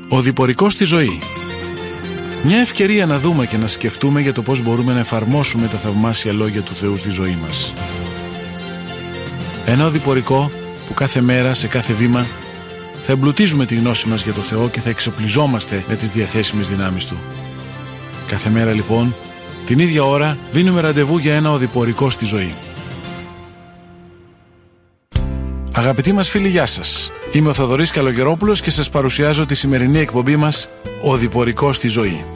Ο διπορικός στη ζωή. Μια ευκαιρία να δούμε και να σκεφτούμε για το πώς μπορούμε να εφαρμόσουμε τα θαυμάσια λόγια του Θεού στη ζωή μας. Ένα οδηπορικό που κάθε μέρα, σε κάθε βήμα, θα εμπλουτίζουμε τη γνώση μας για το Θεό και θα εξοπλιζόμαστε με τις διαθέσιμες δυνάμεις Του. Κάθε μέρα λοιπόν, την ίδια ώρα, δίνουμε ραντεβού για ένα οδηπορικό στη ζωή. Αγαπητοί μας φίλοι, γεια σας. Είμαι ο Θοδωρής Καλογερόπουλος και σας παρουσιάζω τη σημερινή εκπομπή μας «Οδηπορικό στη ζωή».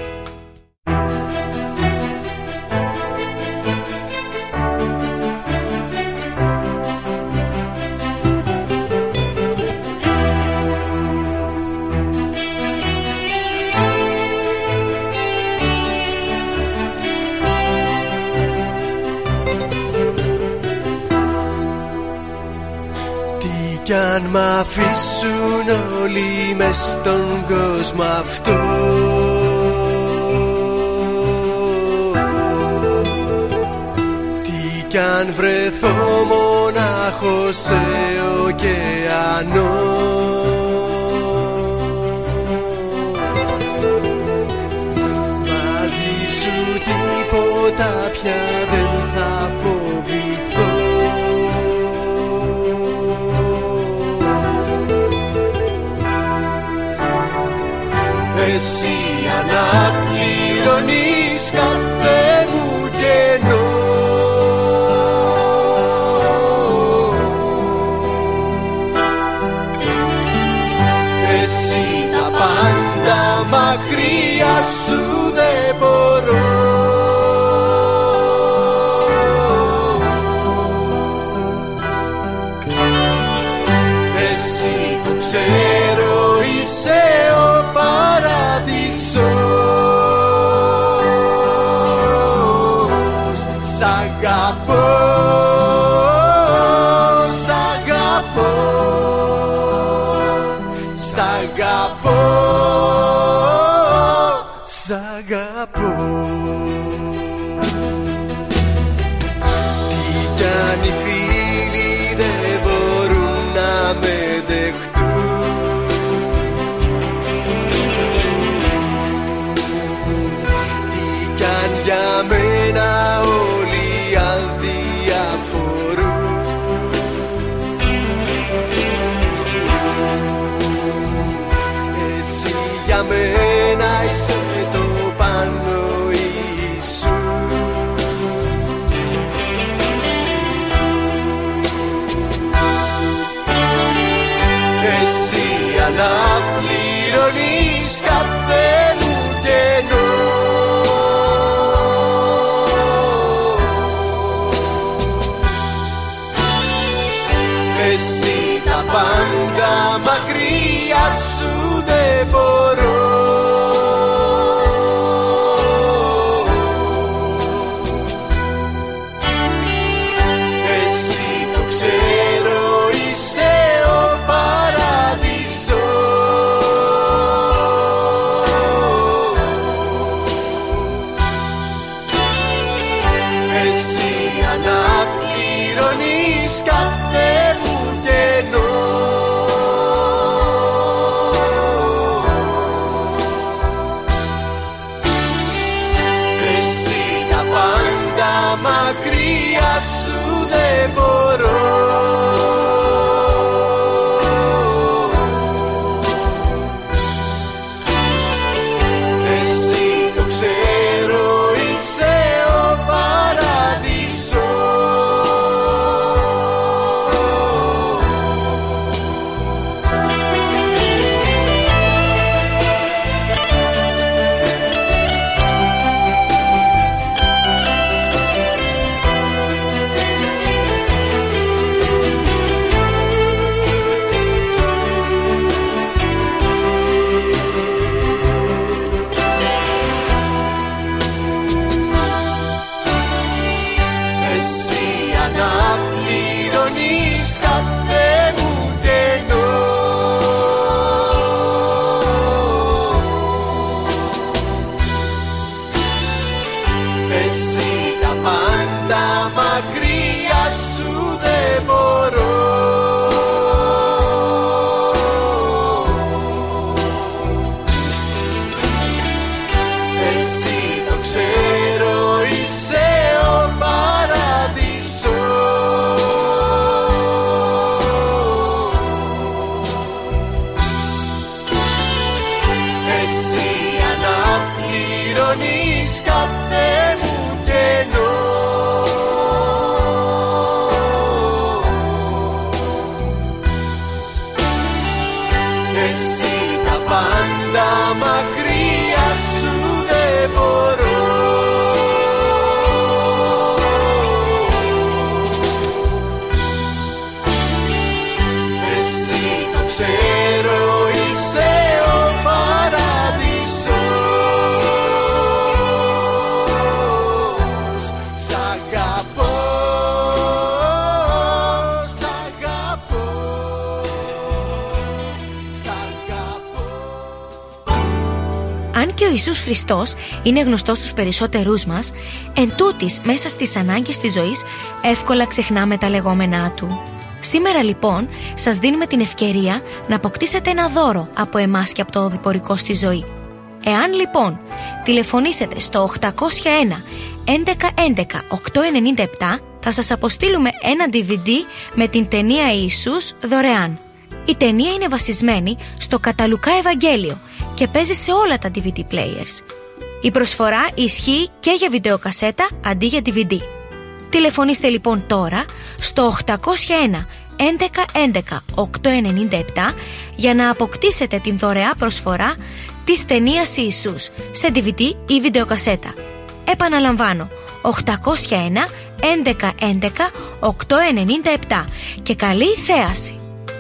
Κι αν μ' αφήσουν όλοι μες στον κόσμο αυτό, τι κι αν βρεθώ μονάχος σε ωκεανό, μαζί σου τίποτα πια δεν θα φοβηθώ. Εσύ αναπληρώνεις κάθε μου κενό, εσύ τα πάντα μακριά σου δεν μπορώ. Εσύ το ξέρω, είσαι ο παράδεισος. Σ' αγαπώ, σ' αγαπώ, σ' αγαπώ, σ' αγαπώ. Τι κι αν οι φίλοι δεν μπορούν να με δεχτούν, τι κι αν για μένα όλοι αδιαφορούν, εσύ για μένα είσαι το πάνω Ιησού. Εσύ αναπληρώνεις κάθε μου κενό, εσύ τα πάντα μακριά σου δεν μπορώ. Εσύ το ξέρω, είσαι ο παράδεισος. Εσύ αναπληρώνεις κάθε μου κενό, εσύ τα πάντα μακριά σου δεν μπορώ. Εσύ το ξέρω, είσαι ο παράδεισος. πληρώνεις κάθε μου κενό. Εσύ τα πάντα μακριά σου δεν μπορώ. Εσύ το ξέρω, είσαι ο παράδεισος. Σ' αγαπώ, σ' αγαπώ, σ' αγαπώ. Αν και ο Ιησούς Χριστός είναι γνωστός στους περισσότερούς μας, εν τούτης μέσα στις ανάγκες της ζωής εύκολα ξεχνάμε τα λεγόμενά Του. Σήμερα λοιπόν σας δίνουμε την ευκαιρία να αποκτήσετε ένα δώρο από εμάς και από το οδηπορικό στη ζωή. Εάν λοιπόν τηλεφωνήσετε στο 801 1111 897, θα σας αποστείλουμε ένα DVD με την ταινία Ιησούς δωρεάν. Η ταινία είναι βασισμένη στο κατά Λουκά Ευαγγέλιο και παίζει σε όλα τα DVD players. Η προσφορά ισχύει και για βιντεοκασέτα αντί για DVD. Τηλεφωνήστε λοιπόν τώρα στο 801 1111 897 για να αποκτήσετε την δωρεά προσφορά της ταινίας Ιησούς σε DVD ή βιντεοκασέτα. Επαναλαμβάνω, 801 1111 897 και καλή θέαση!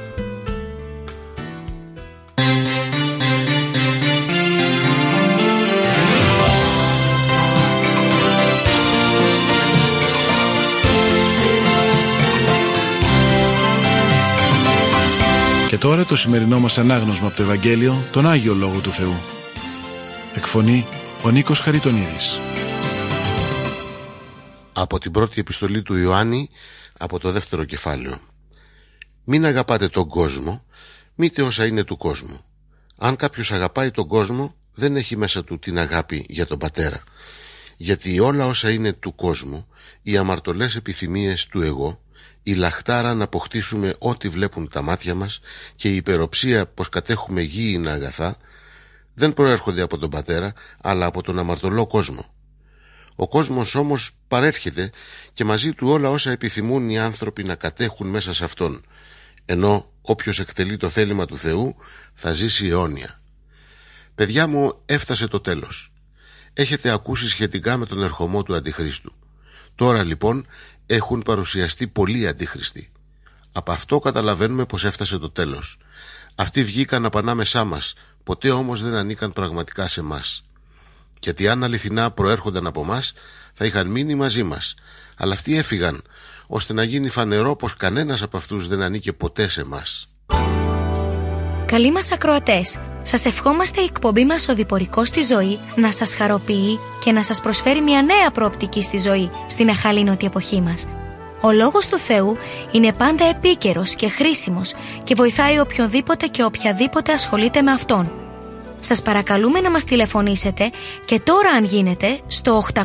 Και τώρα το σημερινό μας ανάγνωσμα από το Ευαγγέλιο, τον Άγιο Λόγο του Θεού. Εκφωνεί ο Νίκος Χαριτονίδης. Από την πρώτη επιστολή του Ιωάννη, από το 2ο κεφάλαιο. Μην αγαπάτε τον κόσμο, μήτε όσα είναι του κόσμου. Αν κάποιος αγαπάει τον κόσμο, δεν έχει μέσα του την αγάπη για τον Πατέρα. Γιατί όλα όσα είναι του κόσμου, οι αμαρτωλές επιθυμίες του εγώ, η λαχτάρα να αποκτήσουμε ό,τι βλέπουν τα μάτια μας και η υπεροψία πως κατέχουμε γήινα αγαθά, δεν προέρχονται από τον Πατέρα, αλλά από τον αμαρτωλό κόσμο. Ο κόσμος όμως παρέρχεται και μαζί του όλα όσα επιθυμούν οι άνθρωποι να κατέχουν μέσα σε αυτόν, ενώ όποιος εκτελεί το θέλημα του Θεού θα ζήσει αιώνια. Παιδιά μου, έφτασε το τέλος. Έχετε ακούσει σχετικά με τον ερχομό του Αντιχρίστου. Τώρα λοιπόν έχουν παρουσιαστεί πολλοί αντίχριστοι. Από αυτό καταλαβαίνουμε πως έφτασε το τέλος. Αυτοί βγήκαν απανάμεσά μας, ποτέ όμως δεν ανήκαν πραγματικά σε μας. Γιατί αν αληθινά προέρχονταν από μας, θα είχαν μείνει μαζί μας. Αλλά αυτοί έφυγαν, ώστε να γίνει φανερό πως κανένας από αυτούς δεν ανήκε ποτέ σε μας. Καλοί μας ακροατές, σας ευχόμαστε η εκπομπή μας «Οδηπορικός στη ζωή» να σας χαροποιεί και να σας προσφέρει μια νέα προοπτική στη ζωή στην αχαλήνωτη εποχή μας. Ο Λόγος του Θεού είναι πάντα επίκαιρος και χρήσιμος και βοηθάει οποιονδήποτε και οποιαδήποτε ασχολείται με Αυτόν. Σας παρακαλούμε να μας τηλεφωνήσετε και τώρα αν γίνεται στο 801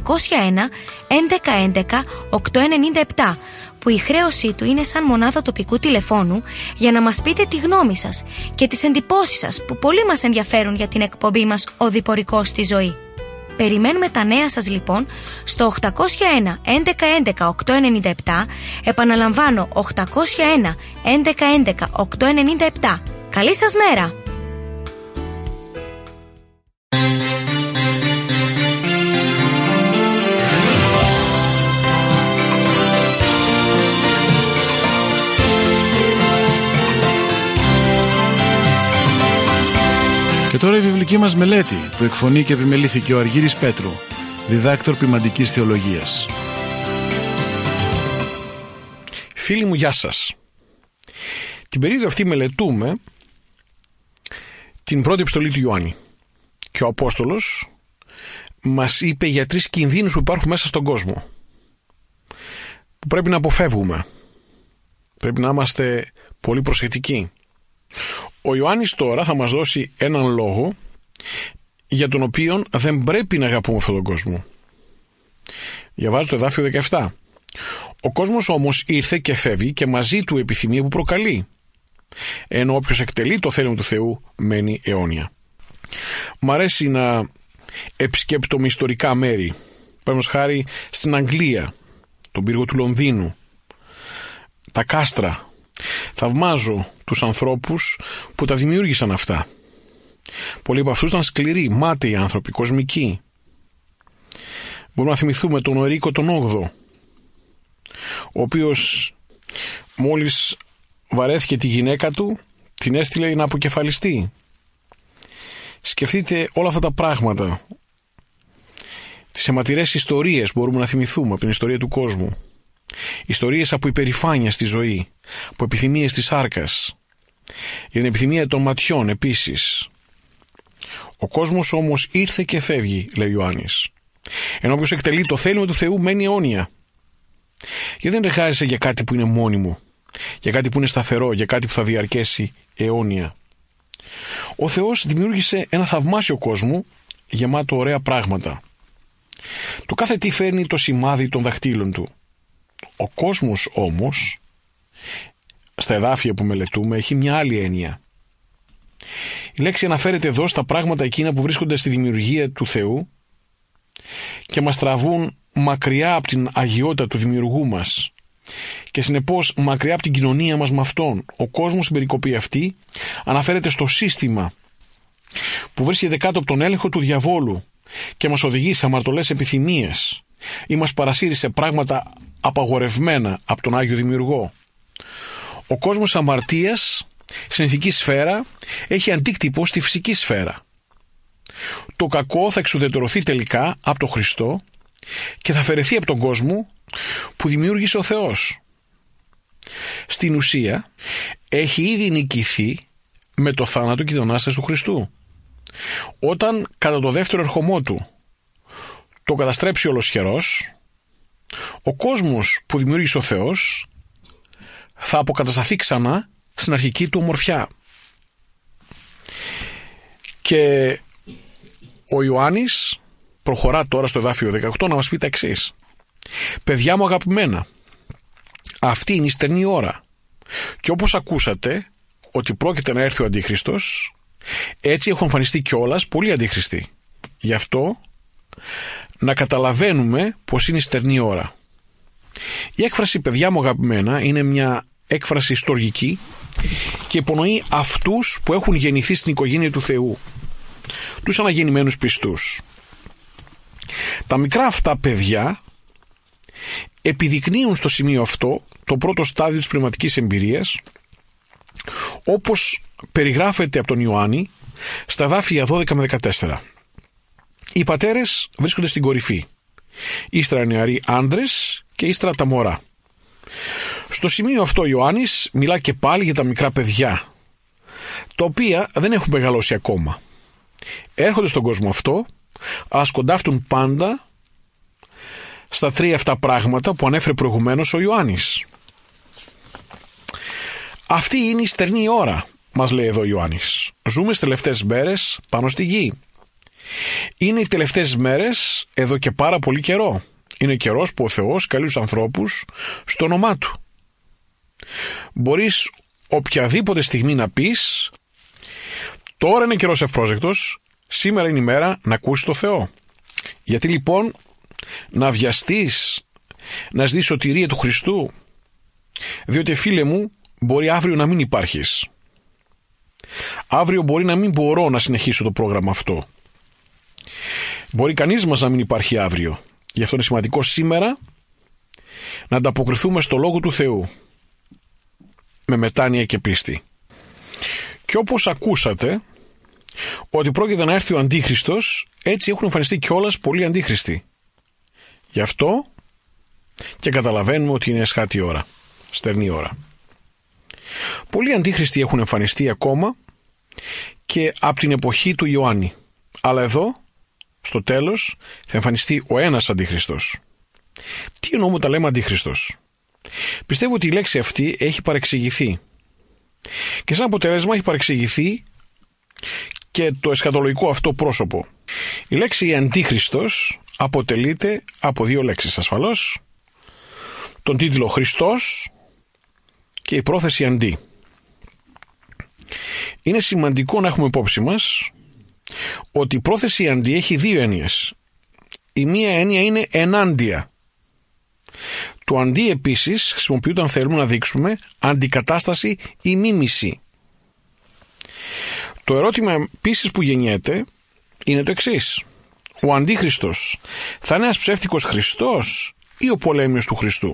1111 897 που η χρέωσή του είναι σαν μονάδα τοπικού τηλεφώνου για να μας πείτε τη γνώμη σας και τις εντυπώσεις σας που πολύ μας ενδιαφέρουν για την εκπομπή μας «Οδηπορικός στη ζωή». Περιμένουμε τα νέα σας λοιπόν στο 801 1111 897, επαναλαμβάνω 801 1111 897. Καλή σας μέρα! Και τώρα η βιβλική μας μελέτη που εκφωνεί και επιμελήθηκε ο Αργύρης Πέτρου, διδάκτορ ποιμαντικής θεολογίας. Φίλοι μου, γεια σας. Την περίοδο αυτή μελετούμε την πρώτη επιστολή του Ιωάννη και ο Απόστολος μας είπε για 3 κινδύνους που υπάρχουν μέσα στον κόσμο που πρέπει να αποφεύγουμε. Πρέπει να είμαστε πολύ προσεκτικοί. Ο Ιωάννης τώρα θα μας δώσει έναν λόγο για τον οποίο δεν πρέπει να αγαπούμε αυτόν τον κόσμο. Διαβάζω το εδάφιο 17. Ο κόσμος όμως ήρθε και φεύγει και μαζί του επιθυμία που προκαλεί, ενώ όποιος εκτελεί το θέλημα του Θεού μένει αιώνια. Μ' αρέσει να επισκέπτομαι ιστορικά μέρη. Παραδείγματος χάρη στην Αγγλία, τον πύργο του Λονδίνου, τα κάστρα. Θαυμάζω τους ανθρώπους που τα δημιούργησαν αυτά. Πολλοί από αυτούς ήταν σκληροί, μάταιοι άνθρωποι, κοσμικοί. Μπορούμε να θυμηθούμε τον Ερίκο τον 8ο, ο οποίος μόλις βαρέθηκε τη γυναίκα του, την έστειλε να αποκεφαλιστεί. Σκεφτείτε όλα αυτά τα πράγματα. Τις αιματηρές ιστορίες μπορούμε να θυμηθούμε από την ιστορία του κόσμου. Ιστορίες από υπερηφάνεια στη ζωή, από επιθυμίες της σάρκας, για την επιθυμία των ματιών επίσης. Ο κόσμος όμως ήρθε και φεύγει, λέει ο Ιωάννης. Ενώ όποιος εκτελεί το θέλημα του Θεού μένει αιώνια. Γιατί δεν εργάζεσαι για κάτι που είναι μόνιμο, για κάτι που είναι σταθερό, για κάτι που θα διαρκέσει αιώνια. Ο Θεός δημιούργησε ένα θαυμάσιο κόσμο γεμάτο ωραία πράγματα. Το κάθε τι φέρνει το σημάδι των δαχτύλων του. Ο κόσμος όμως, στα εδάφια που μελετούμε, έχει μια άλλη έννοια. Η λέξη αναφέρεται εδώ στα πράγματα εκείνα που βρίσκονται στη δημιουργία του Θεού και μας τραβούν μακριά από την αγιότητα του δημιουργού μας και συνεπώς μακριά από την κοινωνία μας με Αυτόν. Ο κόσμος στην περικοπή αυτή αναφέρεται στο σύστημα που βρίσκεται κάτω από τον έλεγχο του διαβόλου και μας οδηγεί σε αμαρτωλές επιθυμίες ή μας παρασύρει σε πράγματα απαγορευμένα από τον Άγιο Δημιουργό. Ο κόσμος αμαρτίας στην ηθική σφαίρα έχει αντίκτυπο στη φυσική σφαίρα. Το κακό θα εξουδετερωθεί τελικά από τον Χριστό και θα αφαιρεθεί από τον κόσμο που δημιούργησε ο Θεός. Στην ουσία έχει ήδη νικηθεί με το θάνατο και την Ανάσταση του Χριστού, όταν κατά το δεύτερο ερχομό του το καταστρέψει ολοσχερός. Ο κόσμος που δημιούργησε ο Θεός θα αποκατασταθεί ξανά στην αρχική του ομορφιά. Και ο Ιωάννης προχωρά τώρα στο εδάφιο 18 να μας πει τα εξής. Παιδιά μου αγαπημένα, αυτή είναι η στερνή ώρα. Και όπως ακούσατε ότι πρόκειται να έρθει ο Αντίχριστος, έτσι έχουν εμφανιστεί κιόλας πολλοί αντίχριστοι. Γι' αυτό να καταλαβαίνουμε πως είναι η στερνή ώρα. Η έκφραση παιδιά μου αγαπημένα είναι μια έκφραση στοργική και υπονοεί αυτούς που έχουν γεννηθεί στην οικογένεια του Θεού, τους αναγεννημένους πιστούς. Τα μικρά αυτά παιδιά επιδεικνύουν στο σημείο αυτό το πρώτο στάδιο της πνευματικής εμπειρίας, όπως περιγράφεται από τον Ιωάννη στα εδάφια 12 με 14. Οι πατέρες βρίσκονται στην κορυφή, ύστερα νεαροί άντρες και ύστερα τα μωρά. Στο σημείο αυτό ο Ιωάννης μιλά και πάλι για τα μικρά παιδιά, τα οποία δεν έχουν μεγαλώσει ακόμα. Έρχονται στον κόσμο αυτό, αλλά σκοντάφτουν πάντα στα τρία αυτά πράγματα που ανέφερε προηγουμένως ο Ιωάννης. Αυτή είναι η στερνή ώρα, μας λέει εδώ ο Ιωάννης. Ζούμε στις τελευταίες μέρες πάνω στη γη. Είναι οι τελευταίες μέρες εδώ και πάρα πολύ καιρό. Είναι καιρός που ο Θεός καλεί τους ανθρώπους στο όνομά Του. Μπορείς οποιαδήποτε στιγμή να πεις τώρα είναι καιρός ευπρόσδεκτος, σήμερα είναι η μέρα να ακούσεις το Θεό. Γιατί λοιπόν να βιαστείς να ζητήσεις σωτηρία του Χριστού, διότι φίλε μου μπορεί αύριο να μην υπάρχεις. Αύριο μπορεί να μην μπορώ να συνεχίσω το πρόγραμμα αυτό. Μπορεί κανείς μας να μην υπάρχει αύριο. Γι' αυτό είναι σημαντικό σήμερα να ανταποκριθούμε στο Λόγο του Θεού με μετάνοια και πίστη. Και όπως ακούσατε ότι πρόκειται να έρθει ο Αντίχριστος, έτσι έχουν εμφανιστεί κιόλας πολλοί αντίχριστοι. Γι' αυτό και καταλαβαίνουμε ότι είναι εσχάτη ώρα, στερνή ώρα. Πολλοί αντίχριστοι έχουν εμφανιστεί ακόμα και από την εποχή του Ιωάννη. Αλλά εδώ, στο τέλος, θα εμφανιστεί ο ένας αντίχριστος. Τι εννοούμε όταν λέμε αντίχριστος? Πιστεύω ότι η λέξη αυτή έχει παρεξηγηθεί. Και σαν αποτέλεσμα έχει παρεξηγηθεί και το εσχατολογικό αυτό πρόσωπο. Η λέξη αντίχριστος αποτελείται από δύο λέξεις ασφαλώς. Τον τίτλο Χριστός και η πρόθεση αντί. Είναι σημαντικό να έχουμε υπόψη μας ότι η πρόθεση αντί έχει δύο έννοιες. Η μία έννοια είναι ενάντια. Το αντί επίσης χρησιμοποιείται αν θέλουμε να δείξουμε αντικατάσταση ή μίμηση. Το ερώτημα επίσης που γεννιέται είναι το εξής. Ο Αντίχριστος θα είναι ένας ψεύτικος Χριστός ή ο πολέμιος του Χριστού?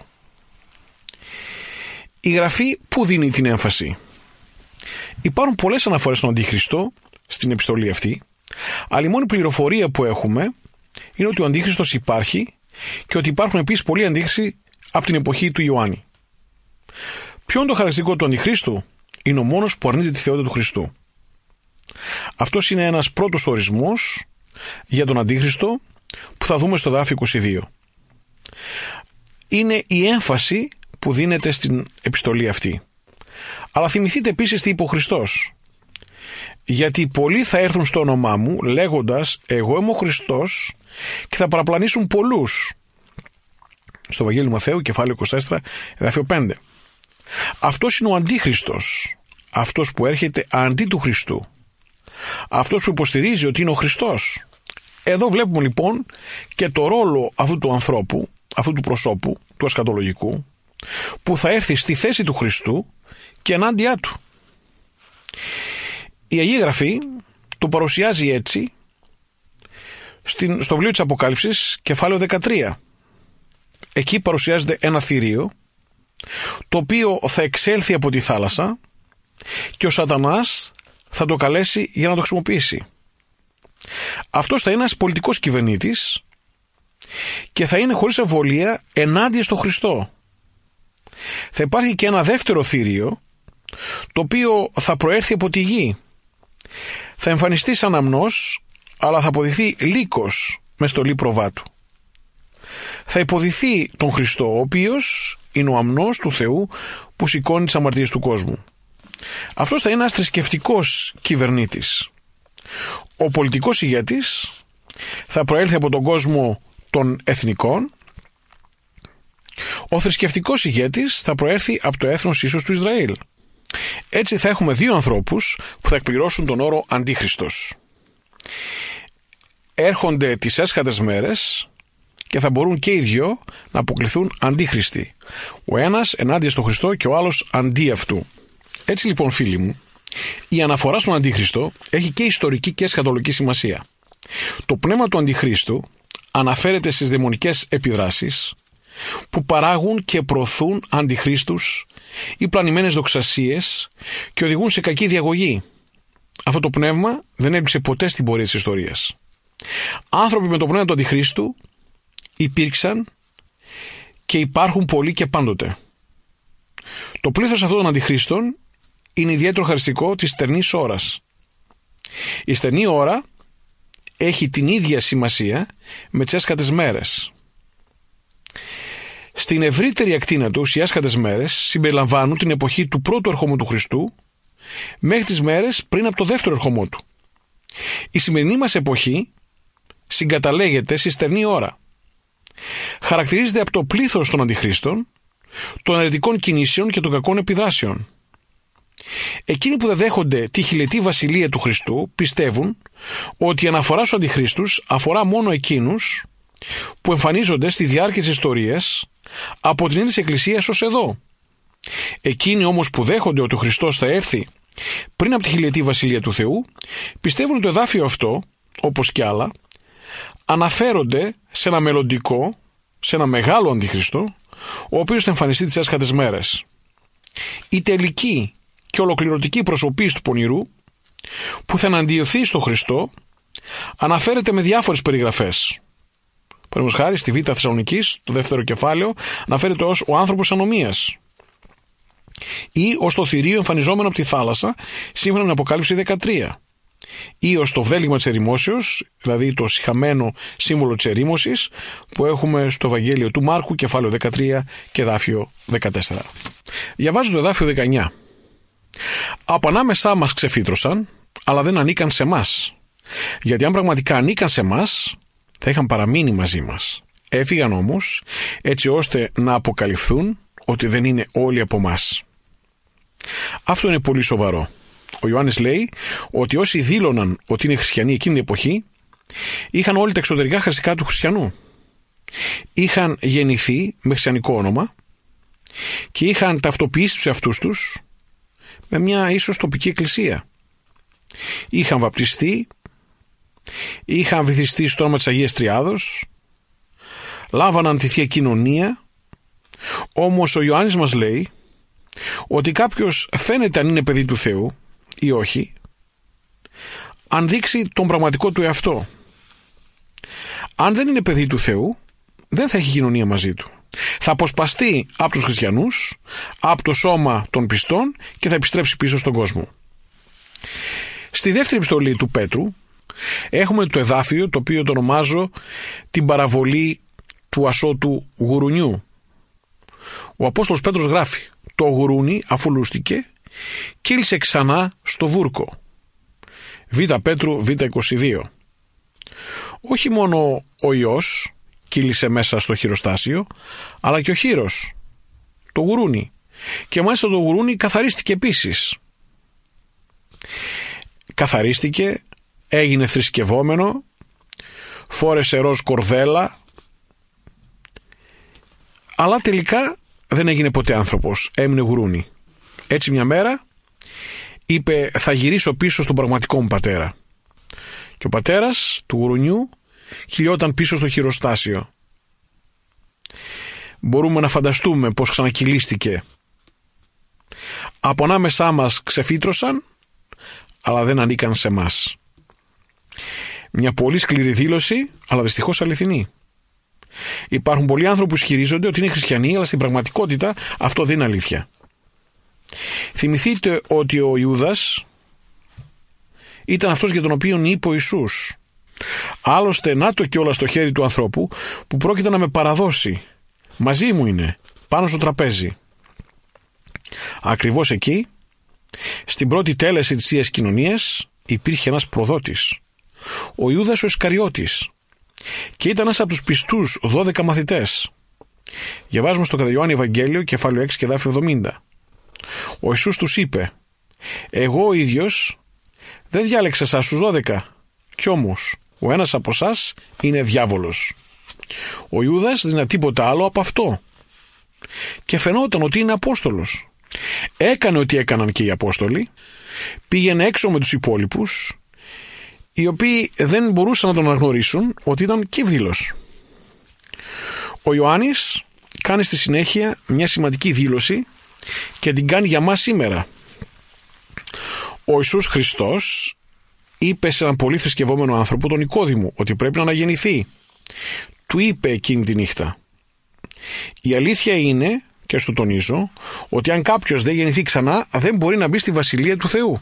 Η Γραφή πού δίνει την έμφαση? Υπάρχουν πολλές αναφορές στον Αντίχριστο στην επιστολή αυτή, αλλά η μόνη πληροφορία που έχουμε είναι ότι ο Αντίχριστος υπάρχει και ότι υπάρχουν επίσης πολλοί αντίχριστοι από την εποχή του Ιωάννη. Ποιο είναι το χαρακτηριστικό του Αντιχρίστου? Είναι ο μόνος που αρνείται τη θεότητα του Χριστού. Αυτός είναι ένας πρώτος ορισμός για τον Αντίχριστο που θα δούμε στο εδάφιο 22. Είναι η έμφαση που δίνεται στην επιστολή αυτή. Αλλά θυμηθείτε επίσης τι είπε ο Χριστός. Γιατί πολλοί θα έρθουν στο όνομά μου λέγοντας εγώ είμαι ο Χριστός και θα παραπλανήσουν πολλούς. Στο Ευαγγέλιο Μαθαίου κεφάλαιο 24 εδάφιο 5. Αυτός είναι ο Αντίχριστος. Αυτός που έρχεται αντί του Χριστού. Αυτός που υποστηρίζει ότι είναι ο Χριστός. Εδώ βλέπουμε λοιπόν και το ρόλο αυτού του ανθρώπου, αυτού του προσώπου, του ασκατολογικού, που θα έρθει στη θέση του Χριστού και ενάντια του. Η Αγία Γραφή το παρουσιάζει έτσι στο βιβλίο της Αποκάλυψης κεφάλαιο 13. Εκεί παρουσιάζεται ένα θηρίο το οποίο θα εξέλθει από τη θάλασσα και ο Σατανάς θα το καλέσει για να το χρησιμοποιήσει. Αυτός θα είναι ένας πολιτικός κυβερνήτης και θα είναι χωρίς αμφιβολία ενάντια στο Χριστό. Θα υπάρχει και ένα δεύτερο θήριο το οποίο θα προέρθει από τη γη. Θα εμφανιστεί σαν αμνός, αλλά θα αποδειχθεί λύκος με στολή προβάτου. Θα υποδειχθεί τον Χριστό, ο οποίος είναι ο αμνός του Θεού που σηκώνει τις αμαρτίες του κόσμου. Αυτός θα είναι ένας θρησκευτικός κυβερνήτης. Ο πολιτικός ηγέτης θα προέλθει από τον κόσμο των εθνικών. Ο θρησκευτικός ηγέτης θα προέρθει από το έθνος ίσως του Ισραήλ. Έτσι θα έχουμε δύο ανθρώπους που θα εκπληρώσουν τον όρο Αντίχριστος. Έρχονται τις έσχατες μέρες και θα μπορούν και οι δυο να αποκληθούν αντίχριστοι. Ο ένας ενάντια στον Χριστό και ο άλλος αντί αυτού. Έτσι λοιπόν φίλοι μου, η αναφορά στον Αντίχριστο έχει και ιστορική και εσχατολογική σημασία. Το πνεύμα του Αντιχρίστου αναφέρεται στις δαιμονικές επιδράσεις που παράγουν και προωθούν αντιχρίστους ή πλανημένες δοξασίες και οδηγούν σε κακή διαγωγή. Αυτό το πνεύμα δεν έλειψε ποτέ στην πορεία της ιστορίας. Άνθρωποι με το πνεύμα του Αντιχρίστου υπήρξαν και υπάρχουν πολλοί και πάντοτε. Το πλήθος αυτών των αντιχρίστων είναι ιδιαίτερο χαριστικό της στερνής ώρας. Η στερνή ώρα έχει την ίδια σημασία με τις έσχατες μέρες. Στην ευρύτερη ακτίνα τους οι έσχατες μέρες συμπεριλαμβάνουν την εποχή του πρώτου ερχομού του Χριστού μέχρι τις μέρες πριν από το δεύτερο ερχομό του. Η σημερινή μας εποχή συγκαταλέγεται στη στερνή ώρα. Χαρακτηρίζεται από το πλήθος των αντιχρίστων, των αιρετικών κινήσεων και των κακών επιδράσεων. Εκείνοι που δεν δέχονται τη χιλιετή βασιλεία του Χριστού πιστεύουν ότι η αναφορά στους αντιχρίστους αφορά μόνο εκείνους που εμφανίζονται στη διάρκεια της ιστορίας από την ίδια της Εκκλησίας ως εδώ. Εκείνοι όμως που δέχονται ότι ο Χριστός θα έρθει πριν από τη χιλιετή βασιλεία του Θεού πιστεύουν ότι το εδάφιο αυτό, όπως και άλλα, αναφέρονται σε ένα μελλοντικό, σε ένα μεγάλο αντιχριστό, ο οποίος θα εμφανιστεί τις έσχατες μέρες. Η τελική και ολοκληρωτική προσωπής του πονηρού που θα εναντιωθεί στο Χριστό αναφέρεται με διάφορες περιγραφές. Παραδείγματος χάρη στη Β' Θεσσαλονικής, το δεύτερο κεφάλαιο, αναφέρεται ως ο άνθρωπος ανομίας ή ως το θηρίο εμφανιζόμενο από τη θάλασσα σύμφωνα με την Αποκάλυψη 13 ή ως το βέλγμα της ερημόσεως, δηλαδή το σιχαμένο σύμβολο της ερήμωσης που έχουμε στο Ευαγγέλιο του Μάρκου κεφάλαιο 13 και εδάφιο 14. Διαβάζω το εδάφιο 19. Από ανάμεσά μας ξεφύτρωσαν, αλλά δεν ανήκαν σε μας. Γιατί αν πραγματικά ανήκαν σε μας, θα είχαν παραμείνει μαζί μας. Έφυγαν όμως, έτσι ώστε να αποκαλυφθούν ότι δεν είναι όλοι από μας. Αυτό είναι πολύ σοβαρό. Ο Ιωάννης λέει ότι όσοι δήλωναν ότι είναι χριστιανοί εκείνη την εποχή είχαν όλοι τα εξωτερικά χαρακτηριστικά του χριστιανού. Είχαν γεννηθεί με χριστιανικό όνομα και είχαν ταυτοποιήσει τους εαυτούς τους με μια ίσως τοπική εκκλησία. Είχαν βαπτιστεί, είχαν βυθιστεί στο όνομα της Αγίας Τριάδος, λάβαναν τη Θεία Κοινωνία. Όμως ο Ιωάννης μας λέει ότι κάποιος φαίνεται αν είναι παιδί του Θεού ή όχι αν δείξει τον πραγματικό του εαυτό. Αν δεν είναι παιδί του Θεού, δεν θα έχει κοινωνία μαζί του. Θα αποσπαστεί από τους χριστιανούς, από το σώμα των πιστών και θα επιστρέψει πίσω στον κόσμο. Στη δεύτερη επιστολή του Πέτρου έχουμε το εδάφιο το οποίο το ονομάζω την παραβολή του ασώτου γουρουνιού. Ο Απόστολος Πέτρος γράφει: το γουρούνι αφού λούστηκε κύλησε ξανά στο βούρκο. Β' Πέτρου Β' 22. Όχι μόνο ο ιός κύλησε μέσα στο χειροστάσιο, αλλά και ο χείρος, το γουρούνι. Και μάλιστα το γουρούνι καθαρίστηκε επίσης. Καθαρίστηκε, έγινε θρησκευόμενο, φόρεσε ροζ κορδέλα, αλλά τελικά δεν έγινε ποτέ άνθρωπος, έμεινε γουρούνι. Έτσι μια μέρα είπε: θα γυρίσω πίσω στον πραγματικό μου πατέρα. Και ο πατέρας του γουρουνιού κυλιόταν πίσω στο χειροστάσιο. Μπορούμε να φανταστούμε πως ξανακυλίστηκε. Από ανάμεσά μας ξεφύτρωσαν, αλλά δεν ανήκαν σε μας. Μια πολύ σκληρή δήλωση, αλλά δυστυχώς αληθινή. Υπάρχουν πολλοί άνθρωποι που ισχυρίζονται ότι είναι χριστιανοί, αλλά στην πραγματικότητα αυτό δεν είναι αλήθεια. Θυμηθείτε ότι ο Ιούδας ήταν αυτός για τον οποίο είπε ο Ιησούς: άλλωστε να το κιόλας στο χέρι του ανθρώπου που πρόκειται να με παραδώσει. Μαζί μου είναι, πάνω στο τραπέζι. Ακριβώς εκεί, στην πρώτη τέλεση της Θείας Κοινωνίας, υπήρχε ένας προδότης, ο Ιούδας ο Ισκαριώτης, και ήταν ένας από τους πιστούς 12 μαθητές. Διαβάζουμε στο κατά Ιωάννη Ευαγγέλιο, κεφάλαιο 6 και εδάφιο 70. Ο Ιησούς τους είπε: εγώ ο ίδιος δεν διάλεξα εσάς τους 12, κι όμως ο ένας από εσάς είναι διάβολος. Ο Ιούδας δεν είναι τίποτα άλλο από αυτό. Και φαινόταν ότι είναι Απόστολος. Έκανε ό,τι έκαναν και οι Απόστολοι. Πήγαινε έξω με τους υπόλοιπους, οι οποίοι δεν μπορούσαν να τον αναγνωρίσουν ότι ήταν κύβδηλος. Ο Ιωάννης κάνει στη συνέχεια μια σημαντική δήλωση και την κάνει για μας σήμερα. Ο Ιησούς Χριστός είπε σε έναν πολύ θρησκευόμενο άνθρωπο, τον Νικόδημο, ότι πρέπει να αναγεννηθεί. Του είπε εκείνη τη νύχτα: η αλήθεια είναι, και στο τονίζω, ότι αν κάποιος δεν γεννηθεί ξανά δεν μπορεί να μπει στη Βασιλεία του Θεού.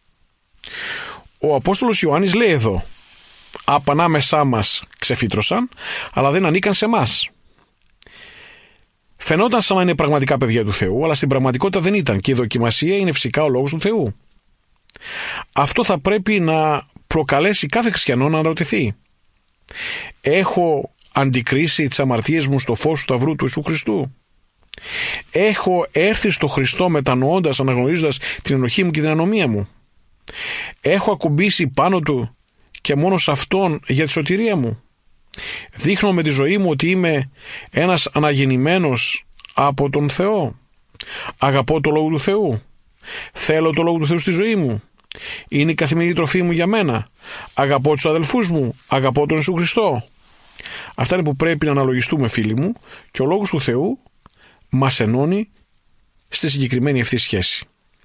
Ο Απόστολος Ιωάννης λέει εδώ: απ' ανάμεσά μας ξεφύτρωσαν, αλλά δεν ανήκαν σε μας. Φαινόταν σαν να είναι πραγματικά παιδιά του Θεού, αλλά στην πραγματικότητα δεν ήταν, και η δοκιμασία είναι φυσικά ο λόγος του Θεού. Αυτό θα πρέπει να προκαλέσει κάθε χριστιανό να αναρωτηθεί: έχω αντικρίσει τις αμαρτίες μου στο φως του σταυρού του Ιησού Χριστού? Έχω έρθει στο Χριστό μετανοώντας, αναγνωρίζοντας την ενοχή μου και την ανομία μου? Έχω ακουμπήσει πάνω του και μόνο σε αυτόν για τη σωτηρία μου? Δείχνω με τη ζωή μου ότι είμαι ένας αναγεννημένος από τον Θεό? Αγαπώ το Λόγο του Θεού? Θέλω το Λόγο του Θεού στη ζωή μου? Είναι η καθημερινή τροφή μου για μένα? Αγαπώ τους αδελφούς μου? Αγαπώ τον Ιησού Χριστό? Αυτά είναι που πρέπει να αναλογιστούμε, φίλοι μου, και ο Λόγος του Θεού μας ενώνει στη συγκεκριμένη αυτή σχέση.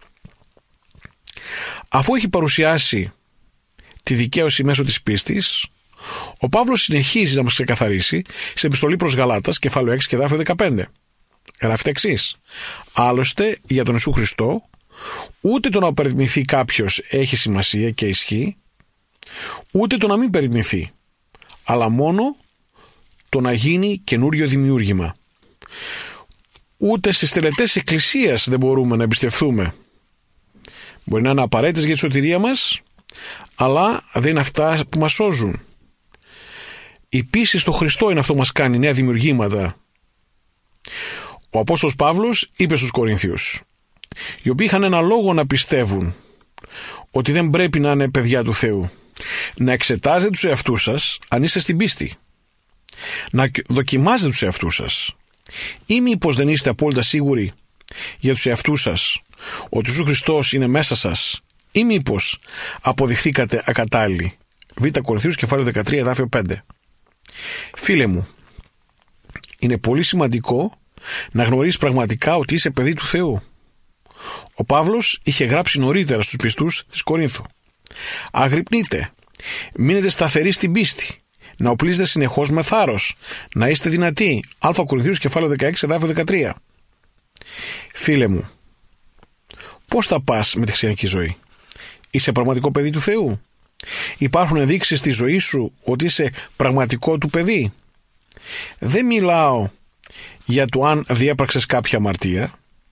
Αφού έχει παρουσιάσει τη δικαίωση μέσω της πίστης, ο Παύλος συνεχίζει να μας ξεκαθαρίσει σε επιστολή προς Γαλάτας, κεφάλαιο 6 και εδάφιο 15. Γράφει τα εξής: άλλωστε για τον Ιησού Χριστό ούτε το να περιμνηθεί κάποιος έχει σημασία και ισχύ, ούτε το να μην περιμνηθεί, αλλά μόνο το να γίνει καινούριο δημιούργημα. Ούτε στις τελετές εκκλησίας δεν μπορούμε να εμπιστευτούμε. Μπορεί να είναι απαραίτητες για τη σωτηρία μας, αλλά δεν είναι αυτά που μας σώζουν. Η πίστη στο Χριστό είναι αυτό που μας κάνει νέα δημιουργήματα. Ο Απόστολος Παύλος είπε στους Κορινθίους, οι οποίοι είχαν ένα λόγο να πιστεύουν, ότι δεν πρέπει να είναι παιδιά του Θεού. Να εξετάζετε τους εαυτούς σας αν είστε στην πίστη. Να δοκιμάζετε τους εαυτούς σας. Ή μήπως δεν είστε απόλυτα σίγουροι για τους εαυτούς σας ότι ο Ιησούς Χριστός είναι μέσα σας, ή μήπως αποδειχθήκατε ακατάλληλοι. Β' Κορινθίους κεφάλαιο 13 εδάφιο 5. Φίλε μου, είναι πολύ σημαντικό να γνωρίσεις πραγματικά ότι είσαι παιδί του Θεού. Ο Παύλος είχε γράψει νωρίτερα στους πιστούς της Κορίνθου: αγρυπνείτε, μείνετε σταθεροί στην πίστη, να οπλίζετε συνεχώς με θάρρος, να είστε δυνατοί. Α Κορινθίους κεφάλαιο 16 εδάφιο 13. Φίλε μου, πώς θα πας με τη χριστιανική ζωή? Είσαι πραγματικό παιδί του Θεού? Υπάρχουν ενδείξεις στη ζωή σου ότι είσαι πραγματικό του παιδί? Δεν μιλάω για το αν διέπραξες κάποια αμαρτία,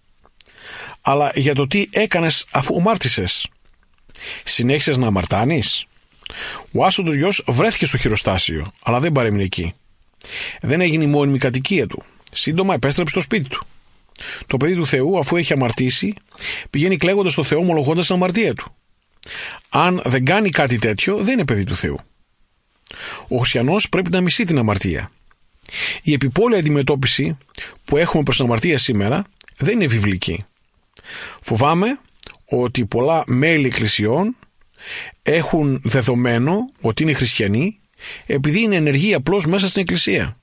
αλλά για το τι έκανες αφού αμάρτησες. Συνέχισες να αμαρτάνεις? Ο άσωτος γιος βρέθηκε στο χειροστάσιο, αλλά δεν παρέμεινε εκεί. Δεν έγινε η μόνιμη κατοικία του. Σύντομα επέστρεψε στο σπίτι του. Το παιδί του Θεού, αφού έχει αμαρτήσει, πηγαίνει κλαίγοντας στο Θεό, ομολογώντας την αμαρτία του. Αν δεν κάνει κάτι τέτοιο, δεν είναι παιδί του Θεού. Ο χριστιανός πρέπει να μισεί την αμαρτία. Η επιπόλαια αντιμετώπιση που έχουμε προς την αμαρτία σήμερα δεν είναι βιβλική. Φοβάμαι ότι πολλά μέλη εκκλησιών έχουν δεδομένο ότι είναι χριστιανοί επειδή είναι ενεργοί απλώς μέσα στην εκκλησία.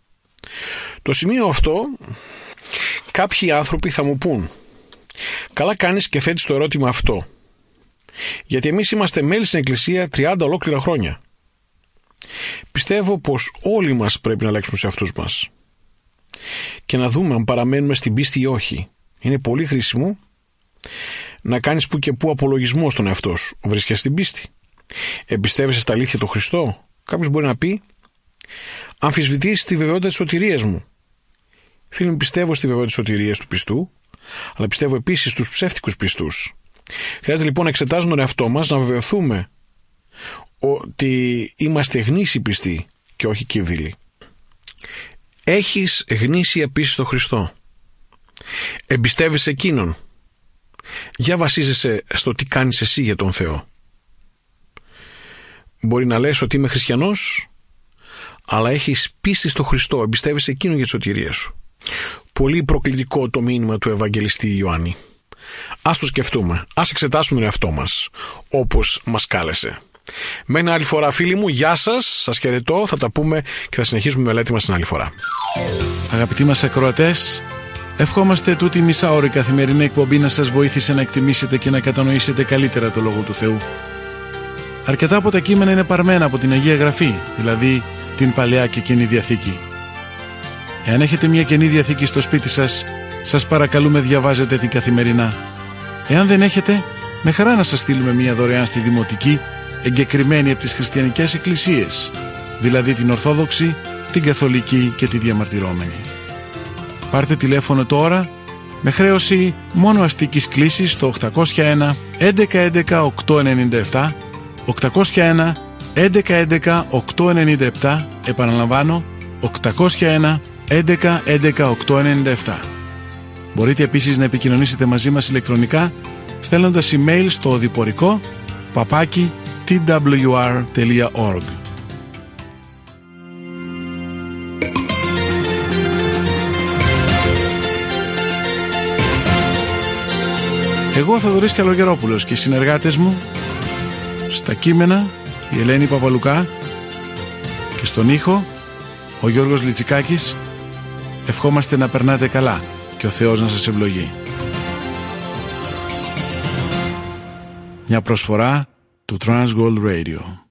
Το σημείο αυτό κάποιοι άνθρωποι θα μου πούν: καλά κάνεις και θέτεις το ερώτημα αυτό, γιατί εμείς είμαστε μέλη στην εκκλησία 30 ολόκληρα χρόνια. Πιστεύω πως όλοι μας πρέπει να αλλάξουμε σε αυτούς μας και να δούμε αν παραμένουμε στην πίστη ή όχι. Είναι πολύ χρήσιμο να κάνεις που και που απολογισμό στον εαυτό σου. Βρίσκεσαι στην πίστη? Εμπιστεύεσαι στα αλήθεια το Χριστό? Κάποιος μπορεί να πει: αμφισβητείς τη βεβαιότητα της σωτηρίας μου. Φίλοι μου, πιστεύω στη βεβαιότητα της σωτηρίας του πιστού, αλλά πιστεύω επίσης στους ψεύτικους πιστούς. Χρειάζεται λοιπόν να εξετάζουμε τον εαυτό μας, να βεβαιωθούμε ότι είμαστε γνήσιοι πιστοί και όχι κύβδηλοι. Έχεις γνήσια πίστη στο Χριστό? Εμπιστεύεσαι Εκείνον? Για βασίζεσαι στο τι κάνεις εσύ για τον Θεό. Μπορεί να λες ότι είμαι χριστιανός, αλλά έχεις πίστη στο Χριστό, εμπιστεύεσαι Εκείνον για τη σωτηρία σου. Πολύ προκλητικό το μήνυμα του Ευαγγελιστή Ιωάννη. Ας το σκεφτούμε, ας εξετάσουμε τον εαυτό μας όπως μας κάλεσε. Με ένα άλλη φορά, φίλοι μου, γεια σας, σας χαιρετώ, θα τα πούμε και θα συνεχίσουμε η μελέτη μας την άλλη φορά. Αγαπητοί μας ακροατές, ευχόμαστε τούτη μισάωρη καθημερινή εκπομπή να σας βοήθησε να εκτιμήσετε και να κατανοήσετε καλύτερα το Λόγο του Θεού. Αρκετά από τα κείμενα είναι παρμένα από την Αγία Γραφή, δηλαδή την Παλαιά και Καινή Διαθήκη. Εάν έχετε μια Καινή Διαθήκη στο σπίτι σας, σας παρακαλούμε διαβάζετε την καθημερινά. Εάν δεν έχετε, με χαρά να σας στείλουμε μια δωρεάν στη Δημοτική, εγκεκριμένη από τις χριστιανικές εκκλησίες, δηλαδή την Ορθόδοξη, την Καθολική και τη Διαμαρτυρόμενη. Πάρτε τηλέφωνο τώρα με χρέωση μόνο αστικής κλήσης στο 801 1111 897, 801 1111 897, επαναλαμβάνω 801 1111 897. Μπορείτε επίσης να επικοινωνήσετε μαζί μας ηλεκτρονικά στέλνοντας email στο οδηπορικό @twr.org. Εγώ Θοδωρής Καλογερόπουλος και οι συνεργάτες μου στα κείμενα η Ελένη Παπαλουκά και στον ήχο ο Γιώργος Λιτσικάκης ευχόμαστε να περνάτε καλά και ο Θεός να σας ευλογεί. Μια προσφορά του Transworld Radio.